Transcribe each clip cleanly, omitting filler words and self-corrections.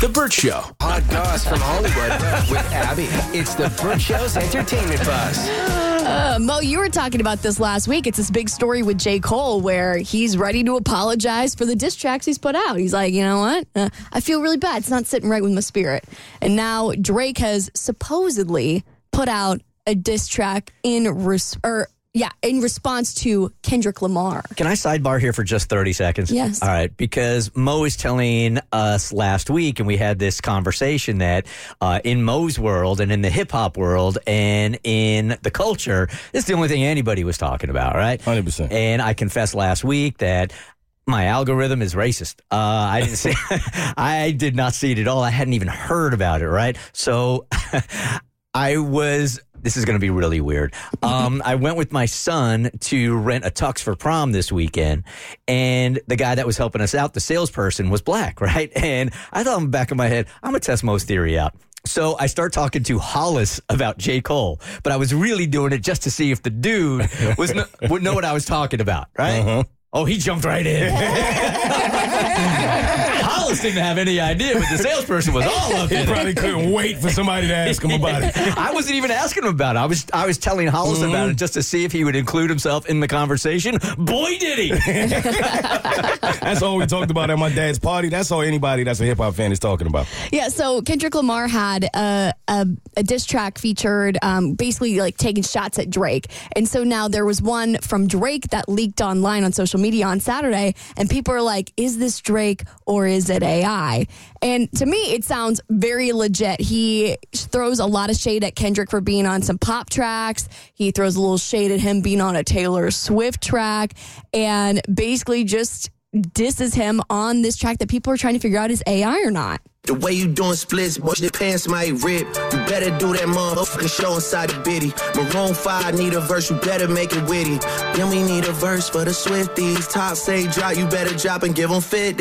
The Burt Show. Hot goss from Hollywood with Abby. It's the Burt Show's entertainment buzz. Mo, you were talking about this last week. It's this big story with J. Cole where he's ready to apologize for the diss tracks he's put out. He's like, you know what? I feel really bad. It's not sitting right with my spirit. And now Drake has supposedly put out a diss track in response to Kendrick Lamar. Can I sidebar here for just 30 seconds? Yes. All right, because Mo was telling us last week, and we had this conversation that in Mo's world and in the hip-hop world and in the culture, this is the only thing anybody was talking about, right? 100%. And I confessed last week that my algorithm is racist. I didn't see, I did not see it at all. I hadn't even heard about it, right? So this is going to be really weird. I went with my son to rent a tux for prom this weekend, and the guy that was helping us out, the salesperson, was black, right? And I thought in the back of my head, I'm going to test Mo's theory out. So I start talking to Hollis about J. Cole, but I was really doing it just to see if the dude would know what I was talking about, right? Uh-huh. Oh, he jumped right in. Hollis didn't have any idea, but the salesperson was all up in He it. probably couldn't wait for somebody to ask him about it. I wasn't even asking him about it. I was telling Hollis about it just to see if he would include himself in the conversation. Boy, did he! That's all we talked about at my dad's party. That's all anybody that's a hip-hop fan is talking about. Yeah, so Kendrick Lamar had a diss track featured basically like taking shots at Drake. And so now there was one from Drake that leaked online on social media on Saturday, and people are like, is this Drake or is it AI? And to me, it sounds very legit. He throws a lot of shade at Kendrick for being on some pop tracks. He throws a little shade at him being on a Taylor Swift track, and basically just disses him on this track that people are trying to figure out is AI or not. The way you doing splits, boy, your pants might rip. You better do that motherfucking show inside the bitty. Maroon 5 need a verse, you better make it witty. Then we need a verse for the Swifties. Top say drop, you better drop and give them 50.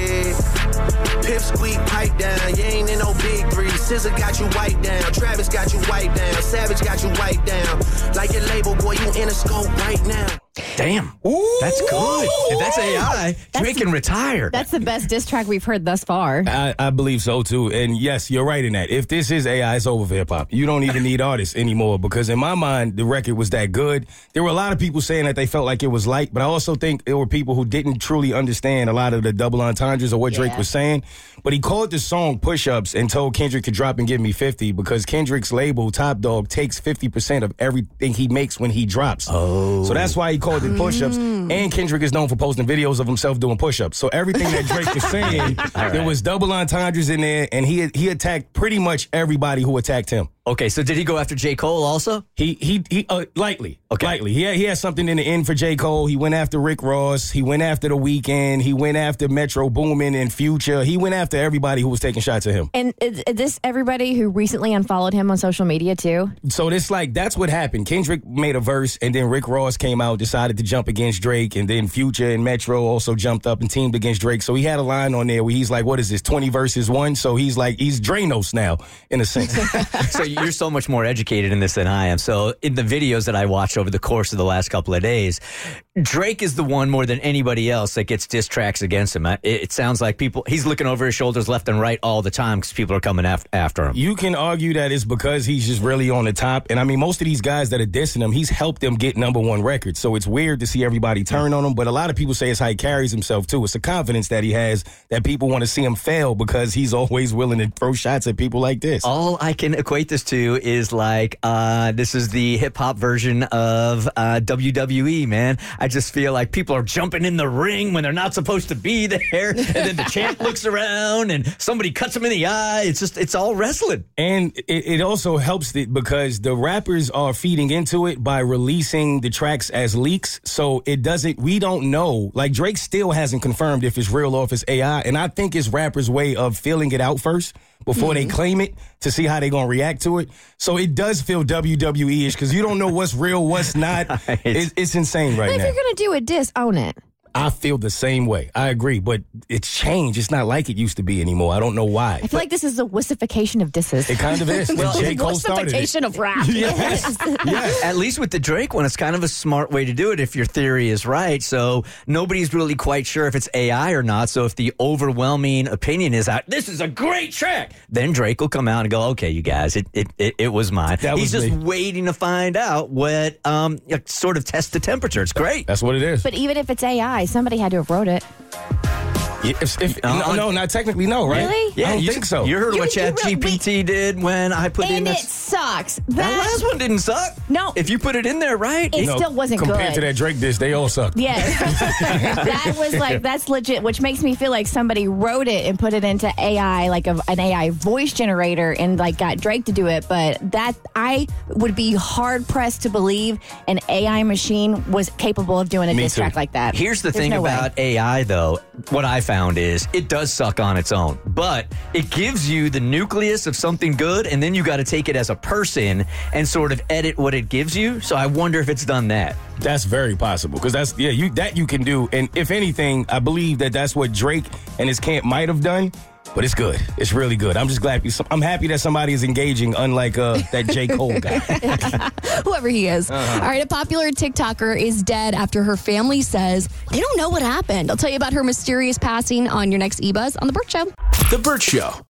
Pip squeak, pipe down, you ain't in no big three. SZA got you white down, Travis got you white down, Savage got you white down. Like your label, boy, you in a scope right now. Damn. Ooh. That's good. If that's AI, Drake can retire. That's the best diss track we've heard thus far. I believe so, too. And yes, you're right in that. If this is AI, it's over for hip-hop. You don't even need artists anymore because in my mind, the record was that good. There were a lot of people saying that they felt like it was light, but I also think there were people who didn't truly understand a lot of the double entendres or what Drake was saying. But he called the song Push-Ups and told Kendrick to drop and give me 50 because Kendrick's label, Top Dog, takes 50% of everything he makes when he drops. Oh. So that's why he called it Push-Ups. And Kendrick is known for posting videos of himself doing push-ups. So everything that Drake was saying, there was double entendres in there, and he attacked pretty much everybody who attacked him. Okay, so did he go after J. Cole also? He lightly. Okay. Lightly. He had something in the end for J. Cole. He went after Rick Ross. He went after The Weeknd. He went after Metro Boomin and Future. He went after everybody who was taking shots at him. And is this everybody who recently unfollowed him on social media too? So that's what happened. Kendrick made a verse, and then Rick Ross came out, decided to jump against Drake, and then Future and Metro also jumped up and teamed against Drake. So he had a line on there where he's like, what is this, 20 versus 1? So he's Dranos now, in a sense. So you're so much more educated in this than I am. So in the videos that I watched over the course of the last couple of days, Drake is the one more than anybody else that gets diss tracks against him. It sounds like he's looking over his shoulders left and right all the time because people are coming after him. You can argue that it's because he's just really on the top. And I mean, most of these guys that are dissing him, he's helped them get #1 records. So it's weird to see everybody turn on him. But a lot of people say it's how he carries himself too. It's a confidence that he has that people want to see him fail because he's always willing to throw shots at people like this. All I can equate this to is like, this is the hip hop version of WWE, man. I just feel like people are jumping in the ring when they're not supposed to be there. And then the champ looks around and somebody cuts him in the eye. It's all wrestling. And it also helps it because the rappers are feeding into it by releasing the tracks as leaks. So we don't know. Like Drake still hasn't confirmed if it's real or if it's AI. And I think it's rappers' way of feeling it out first before they claim it to see how they're going to react to it. So it does feel WWE-ish because you don't know what's real, what's not. It's insane right But now. if you're going to do a diss, own it. I feel the same way. I agree, but it's changed. It's not like it used to be anymore. I don't know why. I feel like this is a wussification of disses. It kind of is. Well, J. Cole started it. Wussification of rap. Yes. Yes. At least with the Drake one, it's kind of a smart way to do it if your theory is right. So nobody's really quite sure if it's AI or not. So if the overwhelming opinion is out, this is a great track, then Drake will come out and go, okay, you guys, it was mine. He's just waiting to find out what sort of test the temperature. It's great. That's what it is. But even if it's AI, somebody had to have wrote it. No, not technically, no, right? Really? Yeah, I don't you think so. You heard what You really- ChatGPT did when I put in And this. it sucks. That last one didn't suck. No. If you put it in there right, It No, still wasn't compared good. to that Drake diss, they all suck. Yeah. That was like, that's legit, which makes me feel like somebody wrote it and put it into AI, like an AI voice generator, and like got Drake to do it. But that, I would be hard pressed to believe an AI machine was capable of doing a Me diss too. track like that. Here's the There's thing no way. about AI, though. What I found is it does suck on its own, but it gives you the nucleus of something good, and then you got to take it as a person and sort of edit what it gives you. So I wonder if it's done that. That's very possible because that's you can do. And if anything, I believe that that's what Drake and his camp might have done. But it's good. It's really good. I'm just glad. I'm happy that somebody is engaging, unlike that J. Cole guy. Whoever he is. All right, a popular TikToker is dead after her family says they don't know what happened. I'll tell you about her mysterious passing on your next eBuzz on The Burt Show. The Burt Show.